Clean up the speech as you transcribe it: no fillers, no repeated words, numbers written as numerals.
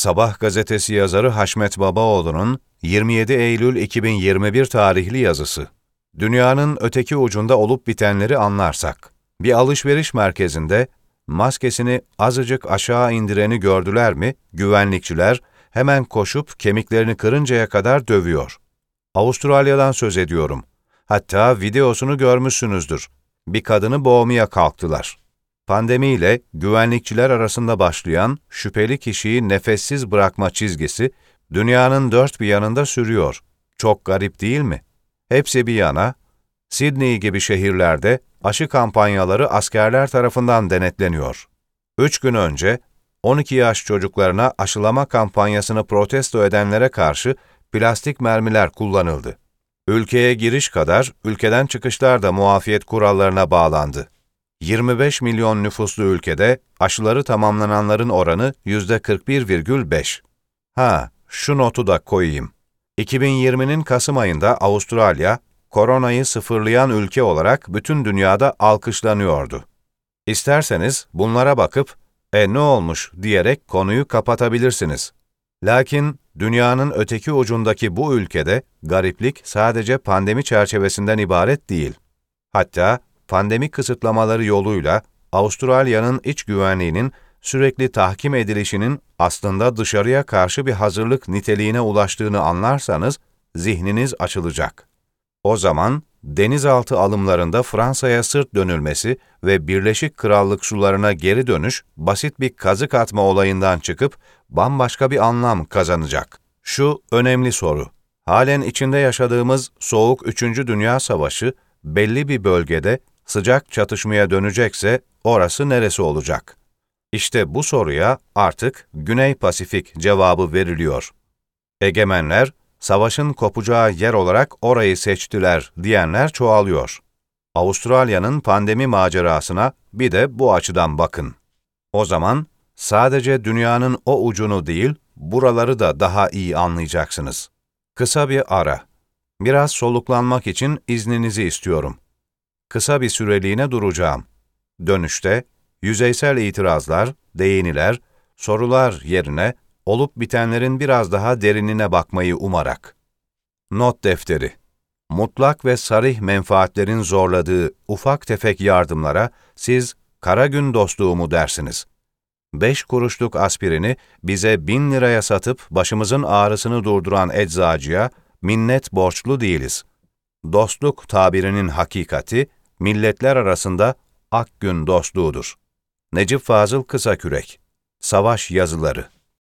Sabah gazetesi yazarı Haşmet Babaoğlu'nun 27 Eylül 2021 tarihli yazısı. Dünyanın öteki ucunda olup bitenleri anlarsak. Bir alışveriş merkezinde maskesini azıcık aşağı indireni gördüler mi, güvenlikçiler hemen koşup kemiklerini kırıncaya kadar dövüyor. Avustralya'dan söz ediyorum. Hatta videosunu görmüşsünüzdür. Bir kadını boğmaya kalktılar. Pandemiyle güvenlikçiler arasında başlayan şüpheli kişiyi nefessiz bırakma çizgisi dünyanın dört bir yanında sürüyor. Çok garip değil mi? Hepsi bir yana, Sydney gibi şehirlerde aşı kampanyaları askerler tarafından denetleniyor. 3 gün önce 12 yaş çocuklarına aşılama kampanyasını protesto edenlere karşı plastik mermiler kullanıldı. Ülkeye giriş kadar ülkeden çıkışlar da muafiyet kurallarına bağlandı. 25 milyon nüfuslu ülkede aşıları tamamlananların oranı %41,5. Şu notu da koyayım. 2020'nin Kasım ayında Avustralya, koronayı sıfırlayan ülke olarak bütün dünyada alkışlanıyordu. İsterseniz bunlara bakıp, ne olmuş diyerek konuyu kapatabilirsiniz. Lakin dünyanın öteki ucundaki bu ülkede gariplik sadece pandemi çerçevesinden ibaret değil. Hatta pandemi kısıtlamaları yoluyla Avustralya'nın iç güvenliğinin sürekli tahkim edilişinin aslında dışarıya karşı bir hazırlık niteliğine ulaştığını anlarsanız zihniniz açılacak. O zaman denizaltı alımlarında Fransa'ya sırt dönülmesi ve Birleşik Krallık sularına geri dönüş basit bir kazık atma olayından çıkıp bambaşka bir anlam kazanacak. Şu önemli soru: halen içinde yaşadığımız soğuk 3. Dünya Savaşı belli bir bölgede sıcak çatışmaya dönecekse orası neresi olacak? İşte bu soruya artık Güney Pasifik cevabı veriliyor. Egemenler, savaşın kopacağı yer olarak orayı seçtiler diyenler çoğalıyor. Avustralya'nın pandemi macerasına bir de bu açıdan bakın. O zaman sadece dünyanın o ucunu değil, buraları da daha iyi anlayacaksınız. Kısa bir ara. Biraz soluklanmak için izninizi istiyorum. Kısa bir süreliğine duracağım. Dönüşte, yüzeysel itirazlar, değiniler, sorular yerine olup bitenlerin biraz daha derinine bakmayı umarak. Not defteri. Mutlak ve sarih menfaatlerin zorladığı ufak tefek yardımlara siz kara gün dostluğu mu dersiniz? 5 kuruşluk aspirini bize 1000 liraya satıp başımızın ağrısını durduran eczacıya minnet borçlu değiliz. Dostluk tabirinin hakikati, milletler arasında ak gün dostluğudur. Necip Fazıl Kısakürek. Savaş yazıları.